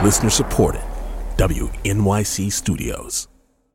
Listener supported. WNYC Studios.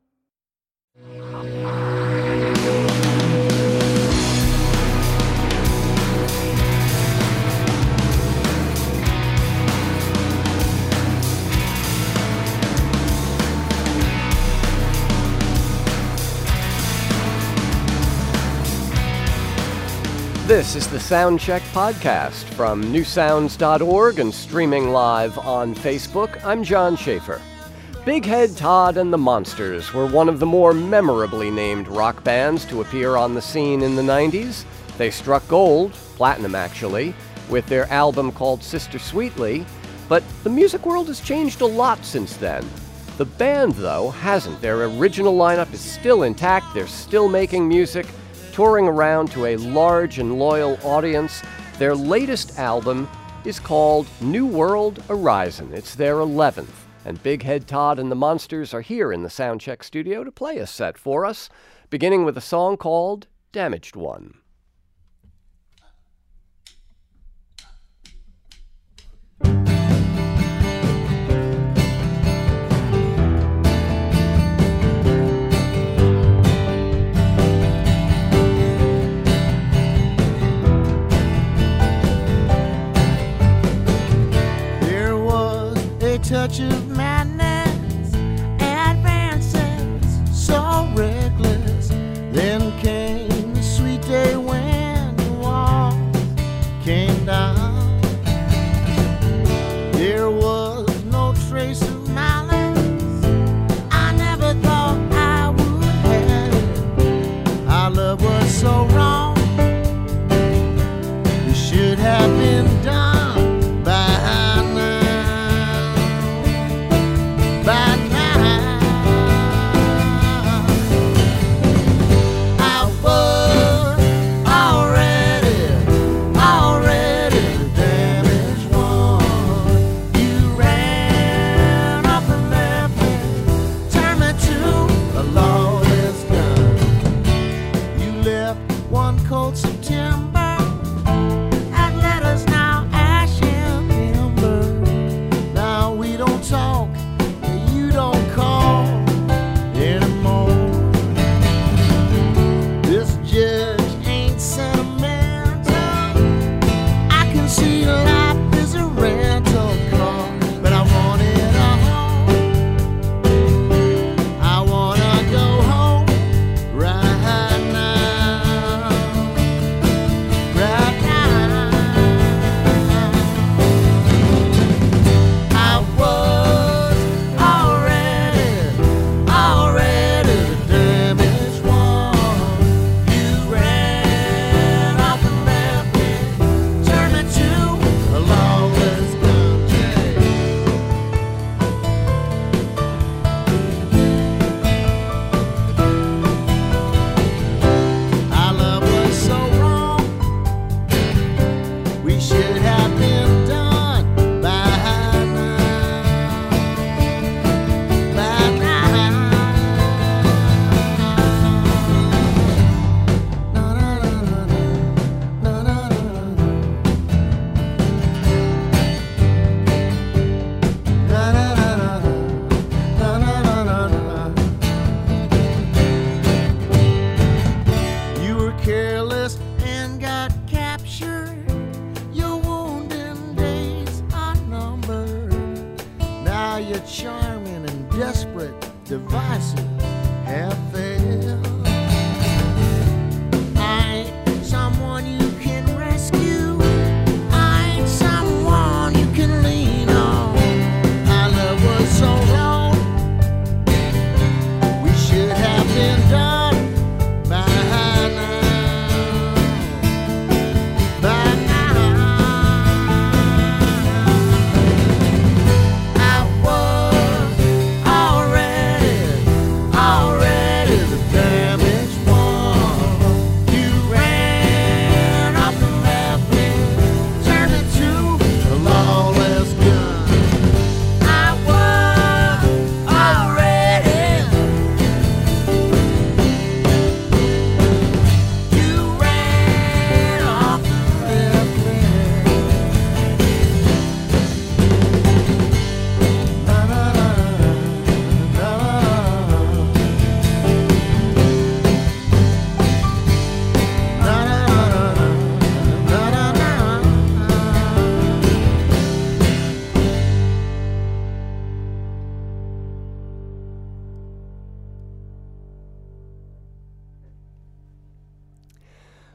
This is the Soundcheck Podcast from newsounds.org and streaming live on Facebook. I'm John Schaefer. Big Head Todd and the Monsters were one of the more memorably named rock bands to appear on the scene in the 90s. They struck gold, platinum actually, with their album called Sister Sweetly, but the music world has changed a lot since then. The band, though, hasn't. Their original lineup is still intact, they're still making music, touring around to a large and loyal audience. Their latest album is called New World Horizon. It's their 11th, and Big Head Todd and the Monsters are here in the Soundcheck studio to play a set for us, beginning with a song called Damaged One. Touch of madness, advances so reckless. Then came the sweet day when the walls came down. There was no trace of malice. I never thought I would have it. Our love was so wrong. It should have been done.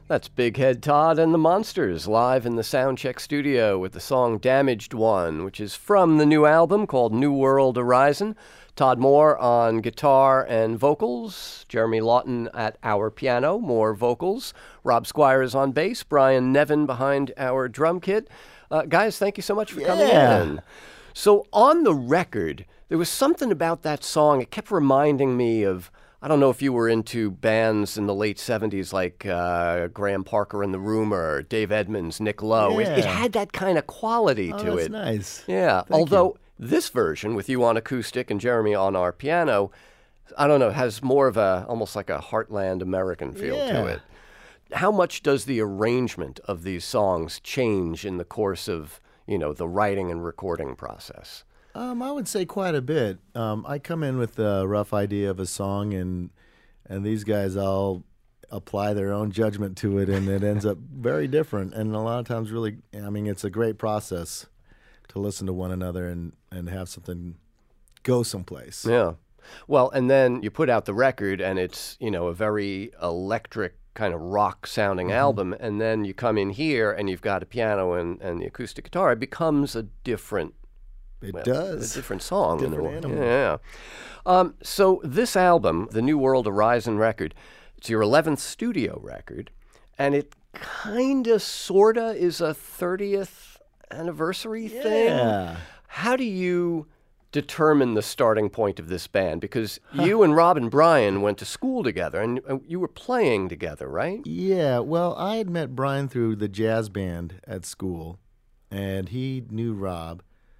That's Big Head Todd and the Monsters live in the Soundcheck studio with the song Damaged One, which is from the new album called New World Horizon. Todd Moore on guitar and vocals, Jeremy Lawton at our piano, more vocals, Rob Squires on bass, Brian Nevin behind our drum kit. Guys, thank you so much for coming in. So on the record, there was something about that song. It kept reminding me of, I don't know if you were into bands in the late 70s like Graham Parker and the Rumor, Dave Edmunds, Nick Lowe. Yeah. It had that kind of quality to that's it. nice. Yeah, Thank although this version with you on acoustic and Jeremy on our piano, I don't know, has more of a, almost like a Heartland American feel to it. How much does the arrangement of these songs change in the course of, the writing and recording process? I would say quite a bit. I come in with a rough idea of a song, and these guys all apply their own judgment to it, and it ends up very different. And a lot of times, really, it's a great process to listen to one another and have something go someplace. Yeah. Well, and then you put out the record, and it's, a very electric kind of rock-sounding album, and then you come in here, and you've got a piano and the acoustic guitar. It becomes a different does. A different song. Different animal. Yeah. So this album, the New World Horizon record, it's your 11th studio record, and it kind of, sort of is a 30th anniversary thing. Yeah. How do you determine the starting point of this band? Because you and Rob and Brian went to school together, and you were playing together, right? Yeah, well, I had met Brian through the jazz band at school, and he knew Rob.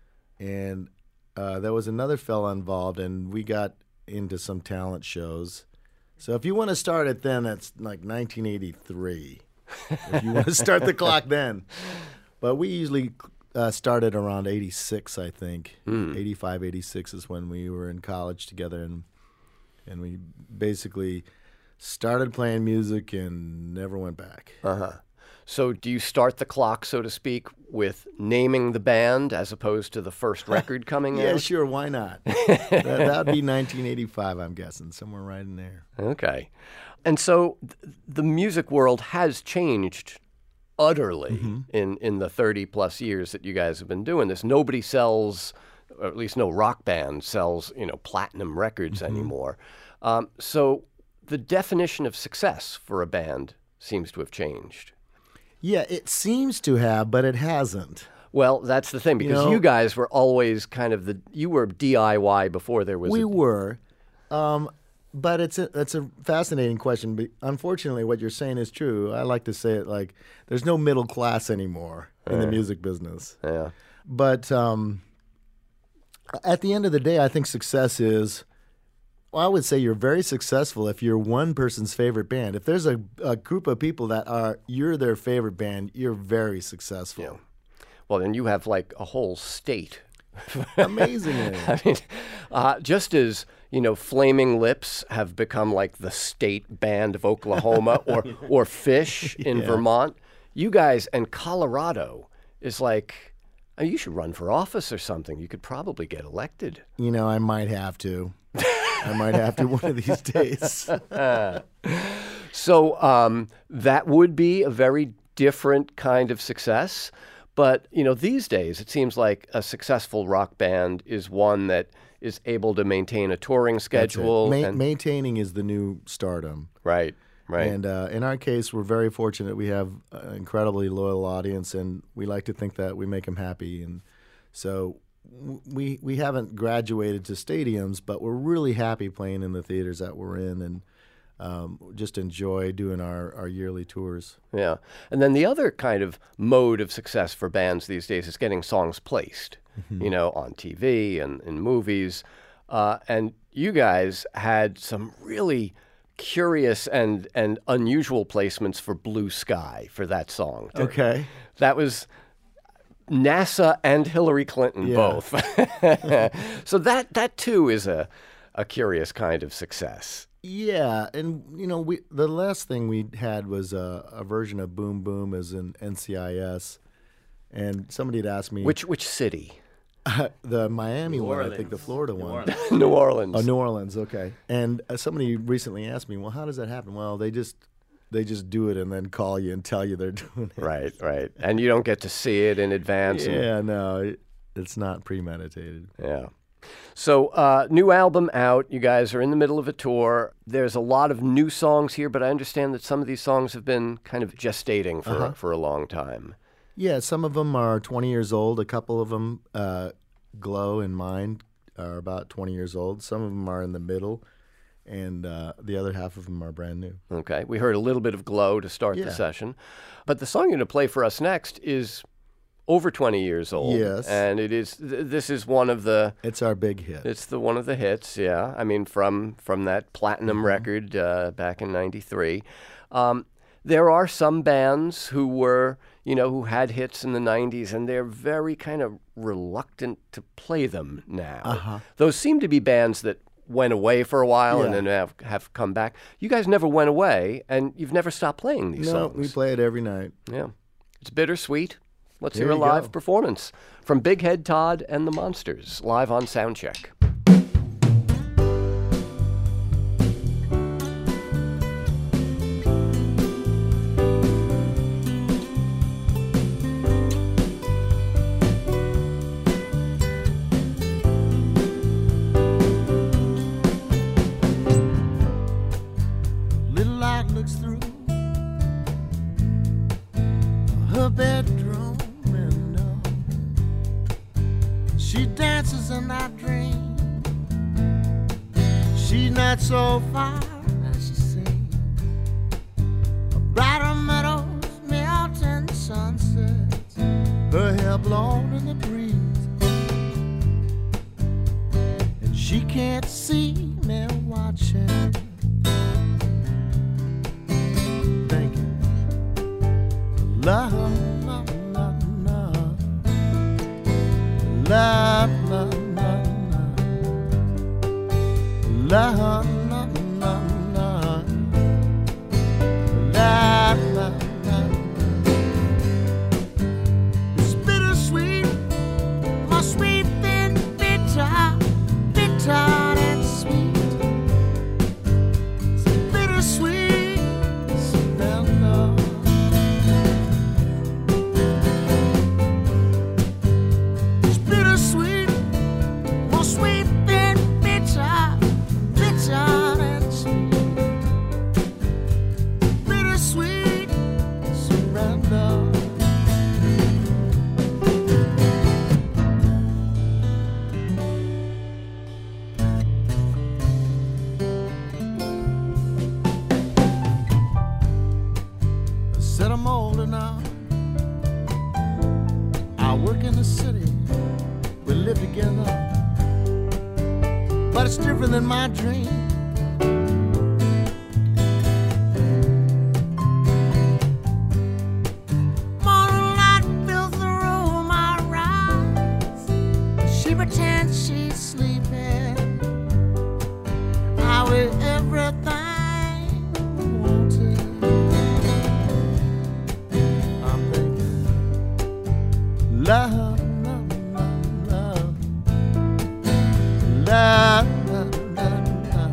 And there was another fella involved, and we got into some talent shows. So if you want to start it then, that's like 1983. If you want to start the clock then. But we usually started around 86, I think. 85, 86 is when we were in college together, and we basically started playing music and never went back. So do you start the clock, so to speak, with naming the band as opposed to the first record coming out? Yeah, sure, why not? That would be 1985, I'm guessing, somewhere right in there. Okay. And so the music world has changed utterly in the 30-plus years that you guys have been doing this. Nobody sells, or at least no rock band sells, platinum records anymore. So the definition of success for a band seems to have changed. Yeah, it seems to have, but it hasn't. Well, that's the thing, because you guys were always kind of you were DIY before there was We were. But it's a fascinating question. But unfortunately, what you're saying is true. I like to say it like there's no middle class anymore in the music business. Yeah. But at the end of the day, I think success is, I would say you're very successful if you're one person's favorite band. If there's a group of people that you're their favorite band, you're very successful. Yeah. Well, then you have like a whole state. Amazingly. I mean, just as, Flaming Lips have become like the state band of Oklahoma or Fish in Vermont, you guys, and Colorado is like, you should run for office or something. You could probably get elected. I might have to. I might have to one of these days. So that would be a very different kind of success. But, these days it seems like a successful rock band is one that is able to maintain a touring schedule. Maintaining is the new stardom. Right. And in our case, we're very fortunate. We have an incredibly loyal audience, and we like to think that we make them happy. And so we haven't graduated to stadiums, but we're really happy playing in the theaters that we're in, and just enjoy doing our yearly tours. Yeah. And then the other kind of mode of success for bands these days is getting songs placed, on TV and in movies. And you guys had some really curious and unusual placements for Blue Sky for that song. Okay. That was NASA and Hillary Clinton both. So that too is a curious kind of success. Yeah, and the last thing we had was a version of Boom Boom as in NCIS, and somebody had asked me which city? The Miami one, I think the Florida one. New Orleans. Oh, New Orleans, okay. And somebody recently asked me, well, how does that happen? Well, they just they just do it and then call you and tell you they're doing it. Right. And you don't get to see it in advance. Yeah, no, it's not premeditated. Yeah. So, new album out. You guys are in the middle of a tour. There's a lot of new songs here, but I understand that some of these songs have been kind of gestating for a long time. Yeah, some of them are 20 years old. A couple of them, Glow and Mind, are about 20 years old. Some of them are in the middle, and the other half of them are brand new. Okay. We heard a little bit of Glow to start the session. But the song you're going to play for us next is over 20 years old. Yes. And it is. This is one of the... It's our big hit. It's one of the hits, yeah. I mean, from that platinum record back in 93. There are some bands who were, who had hits in the 90s, and they're very kind of reluctant to play them now. Those seem to be bands that went away for a while and then have come back. You guys never went away, and you've never stopped playing these songs. No, we play it every night. Yeah. It's bittersweet. Let's There hear a you live go. performance from Big Head Todd and the Monsters, live on Soundcheck. Little light looks through her bedroom window. She dances in that dream. She's not so far as she seems. Brighter meadows, melting sunsets, her hair blown in the breeze. And she can't see me watching. Love, love, love, love, love, love, love, love, love, love, love. It's bittersweet, my sweet thin bitter, bitter and sweet. It's bittersweet, Savannah. Bittersweet, more sweet than bitter, bitter and sweet. Bittersweet surrender. I said I'm older now. I work in the city. We live together, but it's different than my dream. Morning light fills the room, I rise. She pretends she's sleeping. I will everything wanted. I'm thinking, love. Love, love, love,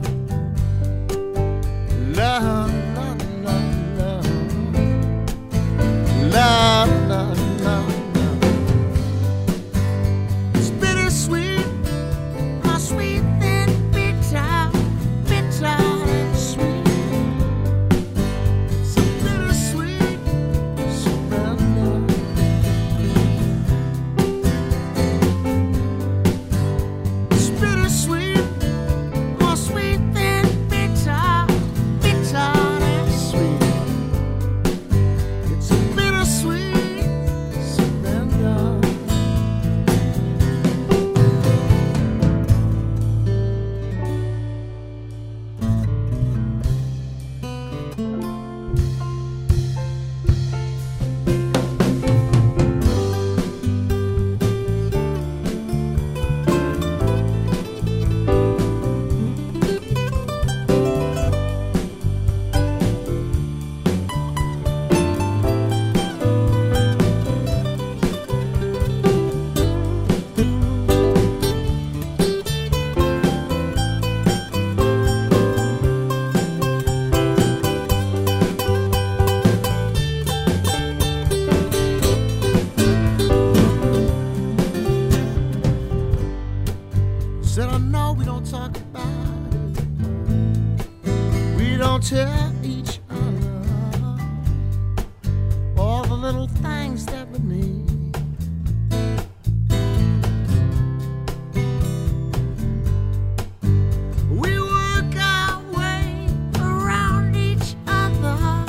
love, love, love, love, love, love. It's bittersweet, my sweet thin bitter, bitter and sweet. It's a bittersweet surrender. tell each other all the little things that we need. We work our way around each other.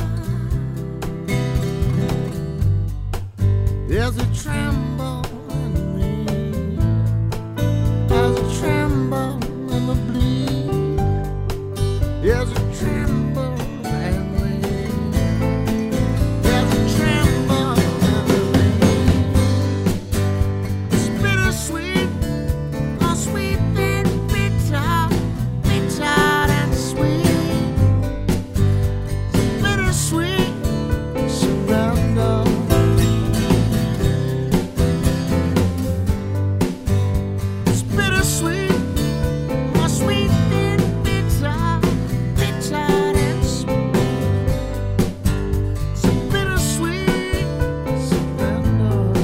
There's a tremble in me, there's a tremble in the bleed, there's a tremble in me, there's a tremble in me. It's bittersweet, oh sweet and bitter, bitter and sweet. It's bittersweet surrender. It's bittersweet, oh sweet and bitter, bitter and sweet. It's bittersweet surrender.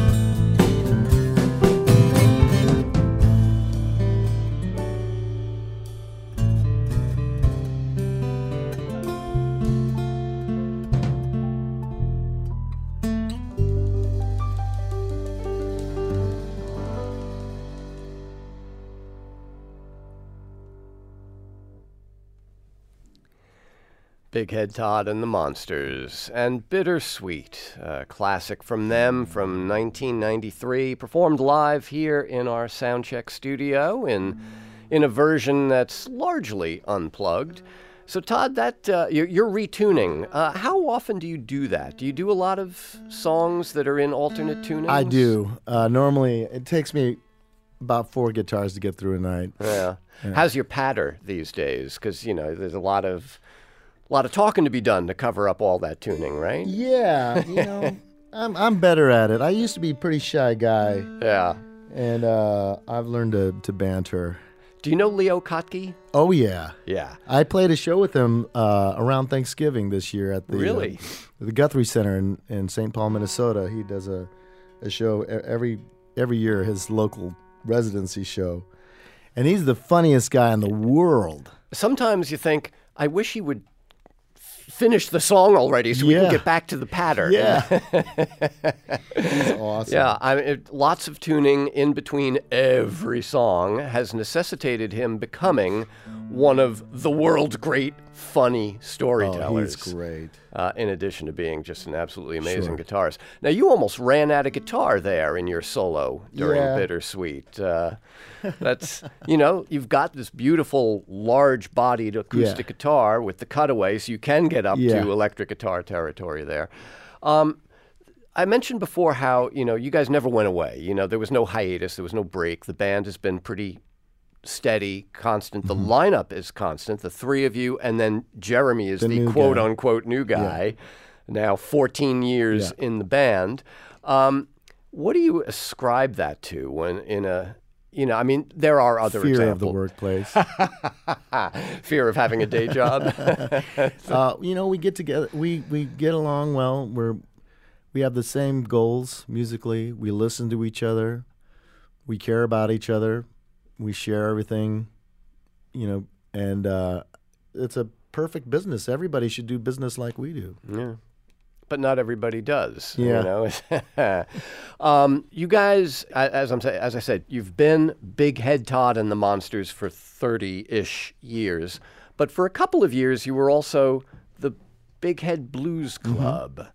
Big Head Todd and the Monsters, and Bittersweet, a classic from them from 1993, performed live here in our Soundcheck studio in a version that's largely unplugged. So Todd, that you're retuning. How often do you do that? Do you do a lot of songs that are in alternate tunings? I do. Normally, it takes me about 4 guitars to get through a night. Yeah. How's your patter these days? Because, you know, there's a lot of talking to be done to cover up all that tuning, right? Yeah, you know, I'm better at it. I used to be a pretty shy guy, Yeah. and I've learned to banter. Do you know Leo Kottke? Oh, yeah. Yeah. I played a show with him around Thanksgiving this year at the Really? The Guthrie Center in St. Paul, Minnesota. He does a show every year, his local residency show. And he's the funniest guy in the world. Sometimes you think, I wish he would finish the song already so we can Yeah. get back to the patter. Yeah. He's awesome. Yeah, lots of tuning in between every song has necessitated him becoming one of the world's great funny storytellers. Oh, he's great. In addition to being just an absolutely amazing Sure. guitarist. Now, you almost ran out of guitar there in your solo during Yeah. Bittersweet. That's, you know, you've got this beautiful, large-bodied acoustic Yeah. guitar with the cutaway, so you can get up Yeah. to electric guitar territory there. I mentioned before how, you know, you guys never went away. You know, there was no hiatus, there was no break. The band has been pretty steady, constant. The lineup is constant, the three of you, and then Jeremy is The the new quote-unquote new guy, now 14 years Yeah. in the band. What do you ascribe that to when in a, you know, I mean, there are other Fear examples. of the workplace. Fear of having a day job. You know, we get together. We get along well. We have the same goals musically. We listen to each other. We care about each other. We share everything, you know, and it's a perfect business. Everybody should do business like we do. Yeah. But not everybody does. Yeah. You know, you guys, as I said, you've been Big Head Todd and the Monsters for 30-ish years, but for a couple of years you were also the Big Head Blues Club.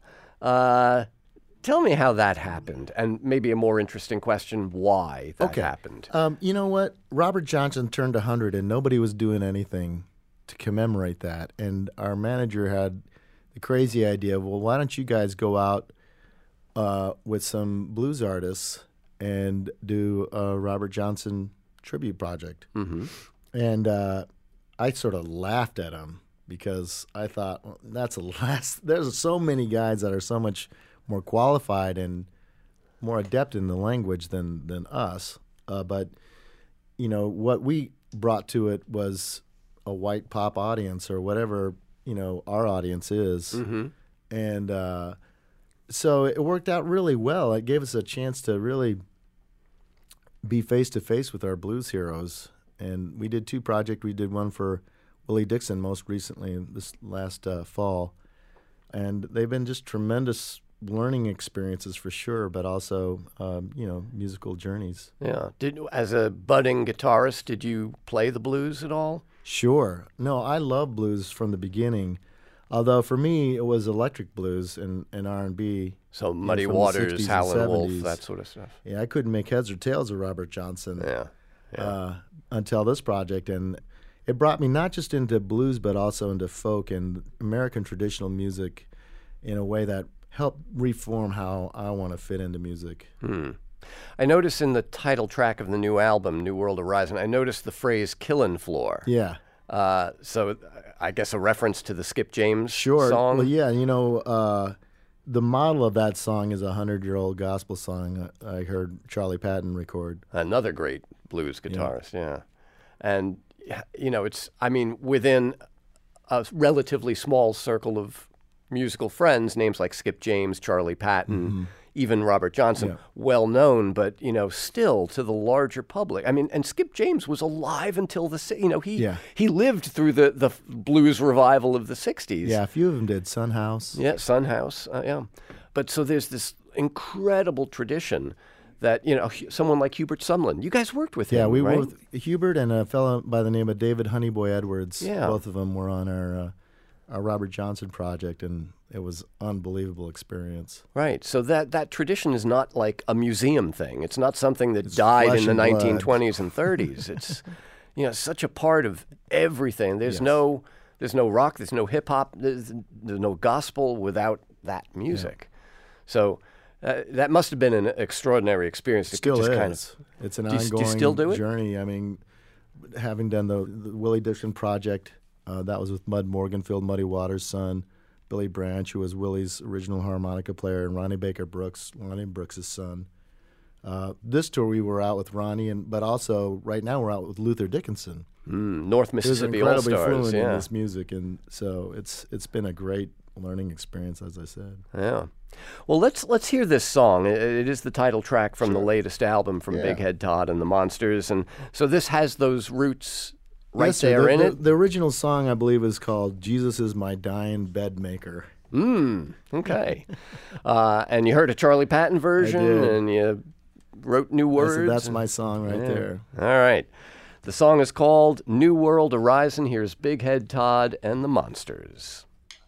Tell me how that happened, and maybe a more interesting question: why that happened. You know what? Robert Johnson turned 100, and nobody was doing anything to commemorate that. And our manager had the crazy idea, well, why don't you guys go out with some blues artists and do a Robert Johnson tribute project? Mm-hmm. And I sort of laughed at him because I thought, well, there's so many guys that are so much more qualified and more adept in the language than us. But, you know, what we brought to it was a white pop audience or whatever, you know, our audience is. Mm-hmm. And so it worked out really well. It gave us a chance to really be face-to-face with our blues heroes. And we did 2 projects. We did one for Willie Dixon most recently this last fall. And they've been just tremendous learning experiences for sure, but also, musical journeys. Yeah. As a budding guitarist, did you play the blues at all? Sure. No, I love blues from the beginning. Although for me, it was electric blues and R&B. So Muddy from the Waters, 60s and Howlin' Wolf, 70s. that sort of stuff. Yeah, I couldn't make heads or tails of Robert Johnson Yeah. until this project. And it brought me not just into blues, but also into folk and American traditional music in a way that helped reform how I want to fit into music. I noticed in the title track of the new album, New World Horizon, I noticed the phrase "Killin' Floor." Yeah. So I guess a reference to the Skip James Sure. song. Well, yeah, the model of that song is a 100-year-old gospel song I heard Charlie Patton record. Another great blues guitarist, yeah. And, within a relatively small circle of musical friends, names like Skip James, Charlie Patton, even Robert Johnson, well known, but, still to the larger public. I mean, and Skip James was alive until he lived through the blues revival of the 60s. Yeah, a few of them did. Son House. Yeah, Son House, yeah. But so there's this incredible tradition that, someone like Hubert Sumlin, you guys worked with him, Yeah, we right? worked with Hubert and a fellow by the name of David Honeyboy Edwards. Yeah. Both of them were on our Robert Johnson project, and it was an unbelievable experience. Right. So that tradition is not like a museum thing. It's not something that died flesh in the and blood. 1920s and 30s. It's, such a part of everything. There's no rock, there's no hip hop, there's no gospel without that music. So that must have been an extraordinary experience. Still just is. It's an Do you ongoing still do it? journey. I mean, having done the Willie Dixon project, that was with Mud Morganfield, Muddy Waters' son, Billy Branch, who was Willie's original harmonica player, and Ronnie Baker Brooks, Ronnie Brooks' son. This tour we were out with Ronnie, but also right now we're out with Luther Dickinson. North Who's Mississippi incredibly All-Stars. fluent in Yeah. this music, and so it's been a great learning experience, as I said. Yeah. Well, let's hear this song. It is the title track from the latest album from Yeah. Big Head Todd and the Monsters, and so this has those roots right Yes, sir. there in it. The original song, I believe, is called "Jesus Is My Dying Bed Maker." Okay. And you heard a Charlie Patton version, did. and you wrote new words. That's my song right there. All right. The song is called New World Horizon. Here's Big Head Todd and the Monsters.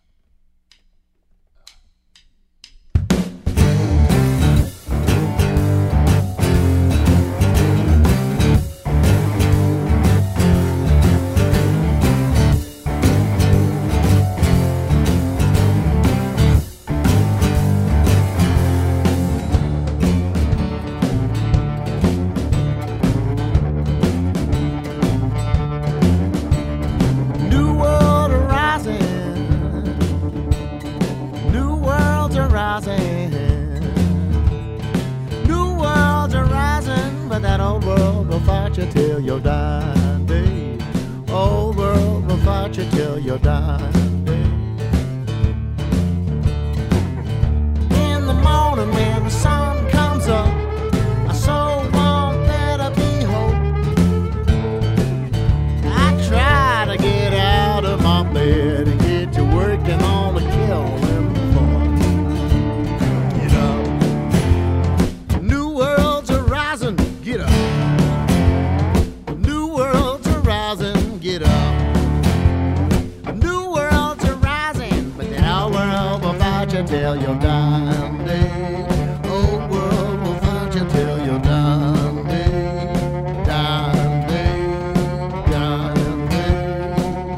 New world arising, new world's arising, new world's arising, but that old world will fight you till you're dying, babe. Old world will fight you till you're dying, babe. In the morning when the sun comes up, I so want there to be hope. I try to get out of my bed and get to working on the killing floor. Get up. New world's arising, get up. New world's arising, get up. New world's arising, but the old world will fight you till you're dying, day. Old world will fight you till you're dying, day. Dying, day. Dying, day.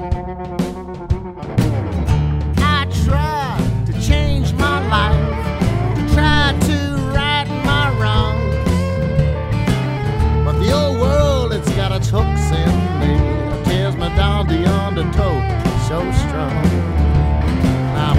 I tried to change my life, tried to right my wrongs, but the old world, it's got its hooks in me, it tears me down beyond the toe, so strong. I'm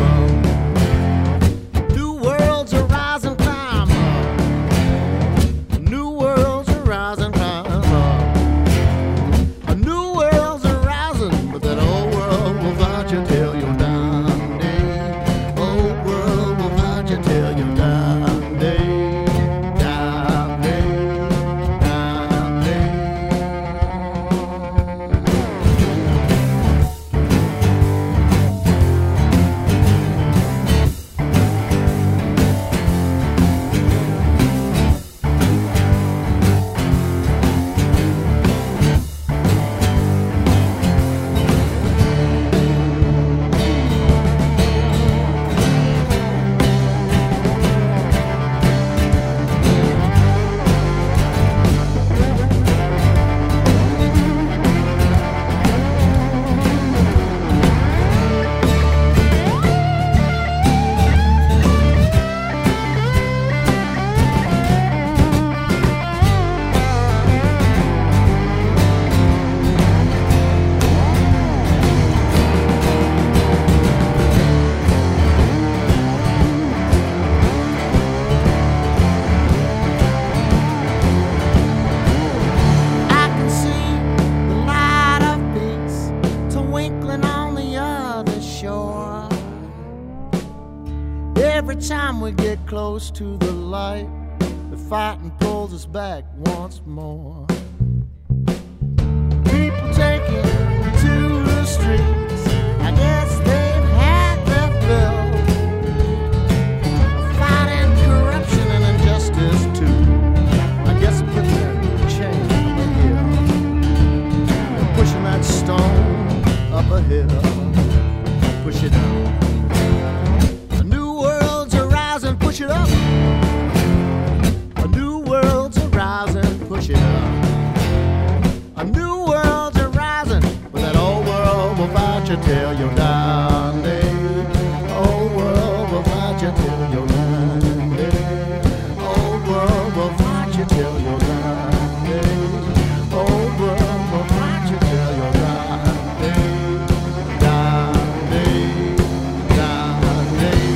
a new world's arising, climb up. New world's arising, climb up. A new world's arising, but that old world will fight you till you're dying, day. Old world will fight you till you're dying, day. Dying, day. Dying, day. close to the light. The fighting pulls us back once more. People taking to the streets. I guess they've had their fill. Fighting corruption and injustice too. I guess put their chain up a hill. They're pushing that stone up a hill. Push it up. A new world's arising, push it up. A new world's arising, push it up. A new world's arising, but that old world will fight you till you're dying, babe. Old world will fight you till you're dying, babe. Old world will fight you till you're dying, babe. Old world will fight you till you're dying, babe. Dying, babe. Dying, babe.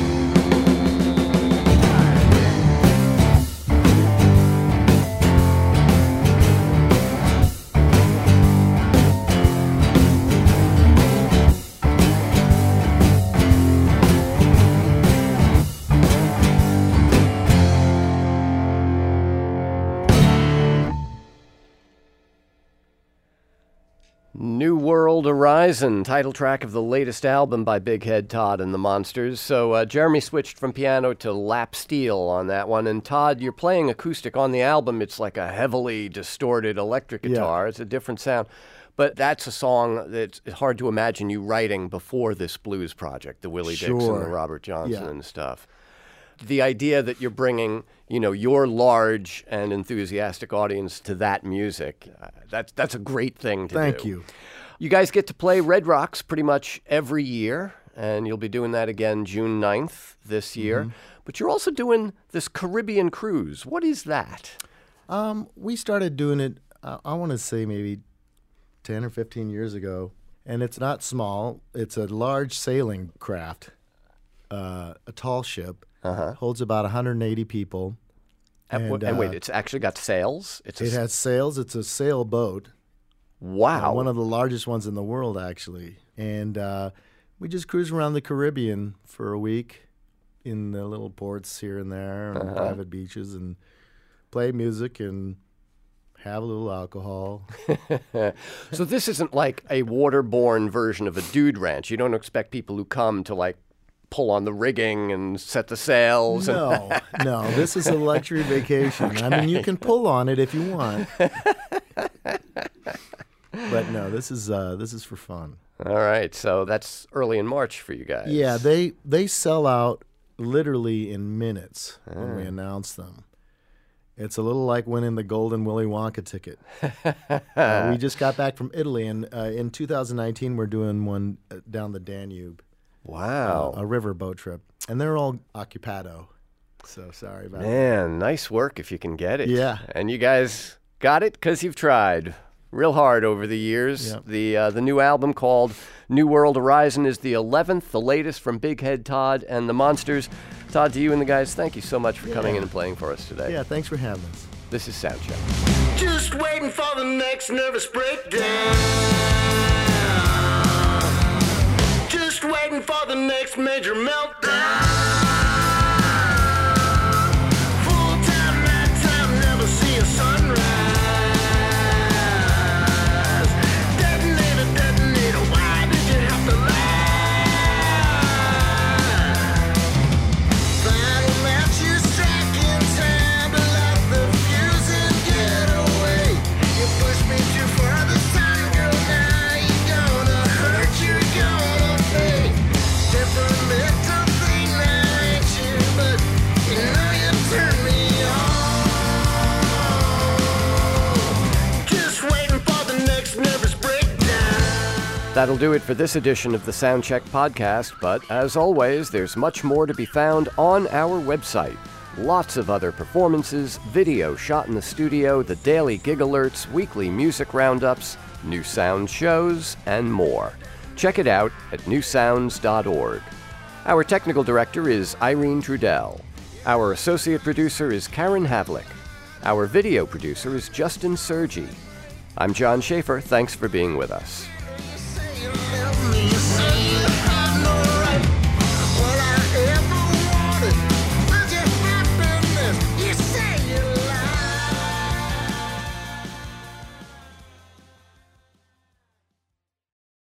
New World Horizon, title track of the latest album by Big Head Todd and the Monsters. So Jeremy switched from piano to lap steel on that one. And Todd, you're playing acoustic on the album. It's like a heavily distorted electric guitar. Yeah. It's a different sound. But that's a song that's hard to imagine you writing before this blues project, the Willie Dixon, the Robert Johnson and stuff. The idea that you're bringing, your large and enthusiastic audience to that music, that's a great thing to do. Thank you. You guys get to play Red Rocks pretty much every year, and you'll be doing that again June 9th this year. Mm-hmm. But you're also doing this Caribbean cruise. What is that? We started doing it, I want to say maybe 10 or 15 years ago, and it's not small. It's a large sailing craft, a tall ship. Holds about 180 people. And wait, it's actually got sails? It has sails. It's a sailboat. Wow. One of the largest ones in the world, actually. And we just cruise around the Caribbean for a week in the little ports here and there and private beaches and play music and have a little alcohol. So this isn't like a waterborne version of a dude ranch. You don't expect people who come to pull on the rigging and set the sails. No, this is a luxury vacation. Okay. I mean, you can pull on it if you want. But no, this is for fun. All right, so that's early in March for you guys. Yeah, they sell out literally in minutes when we announce them. It's a little like winning the golden Willy Wonka ticket. We just got back from Italy, and in 2019 we're doing one down the Danube. Wow. A river boat trip. And they're all occupado. So sorry about that. Man, nice work if you can get it. Yeah. And you guys got it because you've tried real hard over the years. Yep. The new album called New World Horizon is the 11th, the latest from Big Head Todd and the Monsters. Todd, to you and the guys, thank you so much for coming in and playing for us today. Yeah, thanks for having us. This is Soundcheck. Just waiting for the next nervous breakdown. Just waiting for the next major meltdown. Full time, night time, never see a sunrise. Detonator, detonator, why did you have to lie? Final match, you strike in time to light the fuse and get away. You push me too far this time, girl, now you're gonna hurt, you're gonna pay. Different little thing I ain't you, but you know you turn me on. Just waiting for the next nervous breakdown. That'll do it for this edition of the Soundcheck podcast, but as always, there's much more to be found on our website. Lots of other performances, video shot in the studio, the daily gig alerts, weekly music roundups, new sound shows, and more. Check it out at newsounds.org. Our technical director is Irene Trudell. Our associate producer is Karen Havlick. Our video producer is Justin Sergi. I'm John Schaefer. Thanks for being with us.